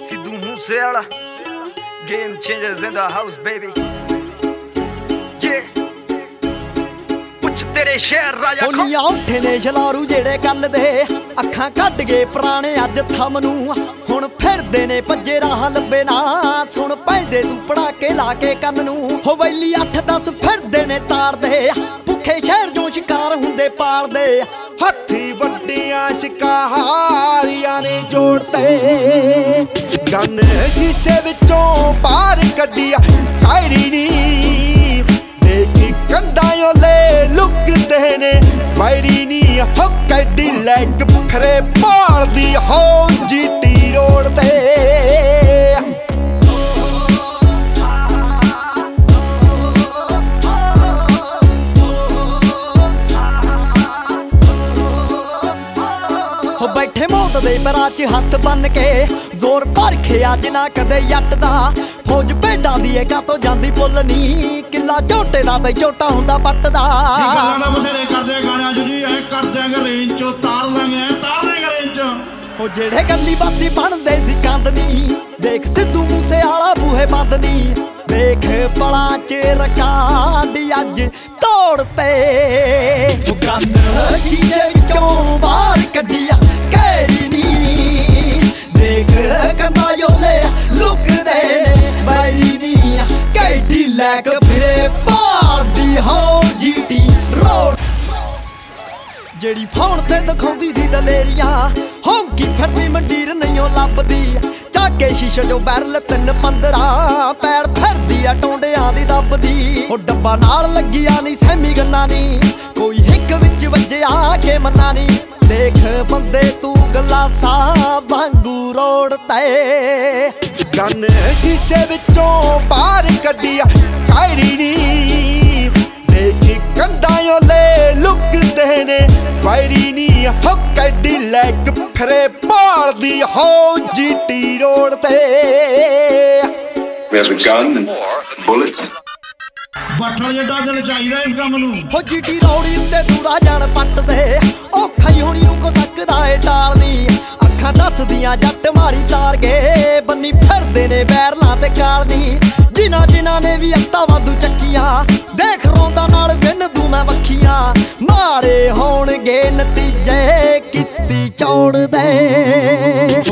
Sidhu Moosewala, game changers in the house, baby. Yeah. ਤੇਰੇ ਸ਼ਹਿਰ ਰਾਜਾ ਹੋਲੀਆਂ ਉੱਠੇ ਨੇ ਛਲਾਰੂ ਜਿਹੜੇ ਕੱਲ ਦੇ ਅੱਖਾਂ ਕੱਢ ਗਏ ਪੁਰਾਣੇ ਅੱਜ ਥਮ ਨੂੰ ਹੁਣ ਫਿਰਦੇ ਨੇ ਭੱਜੇ ਰਾਹ ਲੱਭੇ ਨਾ ਸੁਣ ਪੈਂਦੇ ਤੂੰ ਪੜਾਕੇ ਲਾ ਕੇ ਕੰਨ ਨੂੰ ਹੋ ਵੈਲੀ 8-10 ਫਿਰਦੇ ਨੇ ਤਾਰਦੇ ਭੁੱਖੇ ਸ਼ਹਿਰ ਜੋ ਸ਼ਿਕਾਰ ਹੁੰਦੇ ਪਾਲਦੇ ਹੱਥੀ ਵੱਡੀਆਂ ਸ਼ਿਕਾਰੀਆਂ ਨੇ ਜੋੜਤੇ ਗੰਨ ਸ਼ੀਸ਼ੇ ਵਿੱਚੋਂ ਬਾਹਰ ਕੱਢਿਆ ਕਾਇਰੀ ਨੀ ਦੇਖੀ ਕੰਧਾਂ ਓਲੇ ਲੁਕਦੇ ਨੇ ਵਾਇਰੀ ਨੀ ਹੋ ਕੈਡੀ ਲੈਕ ਫਰੇ ਭਾਲਦੀ ਹੋ ਜੀਟੀ ਰੋਡ ਤੇ ਬੈਠੇ ਮੌਤ ਦੇ ਪਰਾਂ 'ਚ ਹੱਥ ਬੰਨ ਕੇ ਜ਼ੋਰ ਭਰਖੇ ਅੱਜ ਨਾ ਕਦੇ ਜੱਟ ਦਾ ਫੌਜ ਭੇਡਾਂ ਦੀ ਏ ਕਾਤੋਂ ਜਾਂਦੀ ਪੁੱਲ ਨੀ ਕਿੱਲਾ ਝੋਟੇ ਦਾ ਤੇ ਝੋਟਾ ਹੁੰਦਾ ਪੱਟ ਦਾ ਗੱਲਾਂ ਨਾ ਬਥੇਰੇ ਕਰਦੇ ਗਾਣਿਆਂ 'ਚ ਜੀ ਐ ਕਰ ਦਿਆਂਗੇ ਰੇਂਜ 'ਚੋਂ ਤਾਰ ਲਾਂਗੇ ਤਾਰ ਦੇਂਗੇ ਰੇਂਜ 'ਚ ਹੋ ਜਿਹੜੇ ਗੱਲੀ ਬਾਤੀ ਬਣਦੇ ਸੀ ਕੰਧ ਨੀ ਦੇਖ ਸਿੱਧੂ ਮੂਸੇਵਾਲਾ ਬੂਹੇ ਬੰਦ ਨੀ ਦੇਖ ਪਲਾਂ 'ਚ ਰਿਕਾਰਡ ਅੱਜ ਤੋੜਤੇ ਉਹ ਕੰਨ ਸ਼ੀਸ਼ੇ ਵਿੱਚੋਂ ਬਾਹਰ ਕੱਢਿਆ ਕੈਰੀ ਨੀ ਦੇਖ ਕੰਨਾਂ ਯੋਲੇ ਲੁਕਦੇ ਨੇ ਬਾਈ ਨੀ ਕੈਡੀ ਲੈਕ ਫਿਰੇ ਭਾਰਦੀ ਹੋ ਜੀਟੀ ਰੋਡ ਜਿਹੜੀ ਫੋਨ ਤੇ ਦਿਖਾਉਂਦੀ ਸੀ ਦਲੇਰੀਆਂ ਹੋਂਕੀ ਫਿਰਦੀ ਮੰਡੀਰ ਨਹੀਂਓ ਲੱਭਦੀ ਚਾਕੇ ਸ਼ੀਸ਼ੇ ਜੋ ਬੈਰਲ 3-15 ਪੈਰ ਫਿਰਦੀ ਆ ਟੋਂਡਿਆਂ ਦੀ ਦੱਬਦੀ ਉਹ ਡੱਬਾ ਨਾਲ ਲੱਗਿਆ ਨਹੀਂ ਸਹਿਮੀ ਗੰਨਾ ਨੀ ਕੋਈ ਹਿੱਕ ਵਿੱਚ ਵੱਜਿਆ ਕੇ ਮੰਨਾ ਨੀ ਦੇਖ ਬੰਦੇ ਤੂੰ ਗਲਾਸਾਂ ਵਾਂਗੂ ਰੋਡ ਤੇ ਗੰਨ ਸ਼ੀਸ਼ੇ ਵਿੱਚੋਂ ਬਾਹਰ ਕੱਢਿਆ ਕਾਇਰੀ ਨੀ ਦੇਖੀ ਕੰਧਾਂ ਓਲੇ ਲੁਕਦੇ ਨੇ ਵਾਇਰੀ ਨੀ ਹੋ ਕੈਡੀ ਲੈਕ ਫਰੇ ਭਾਲਦੀ ਹੋ ਜੀਟੀ ਰੋਡ ਤੇ There's a gun and bullets. ਬੱਠਲ ਜਿੱਡਾ ਦਿਲ ਚਾਹੀਦਾ ਇਸ ਕੰਮ ਨੂੰ ਹੋ ਜੀਟੀ ਰੌੜੀ ਉੱਤੇ ਦੂਰਾ ਜਾਣ ਪੱਟ ਦੇ ਔਖਾ ਹੀ ਹੋਣੀ ਨੂੰ ਕੋ ਸਕਦਾ ਏ ਟਾਲਨੀ ਅੱਖਾਂ ਦੱਸਦੀਆਂ ਜੱਟ ਮਾਰੀ ਤਾਰ ਗਏ ਬੰਨੀ ਫਿਰਦੇ ਨੇ ਬੈਰਲਾਂ ਤੇ ਕਾਲਨੀ ਜਿਨ੍ਹਾਂ ਨੇ ਵੀ ਅੱਤਾਂ ਵਾਧੂ ਚੱਕੀਆਂ ਦੇਖ ਰੋਂਦਾ ਨਾਲ ਵਿੰਨ ਦੂ ਮੈਂ ਵੱਖੀਆਂ ਮਾਰੇ ਹੋਣਗੇ ਨਤੀਜੇ ਕੀਤੀ ਚੌੜ ਦੇ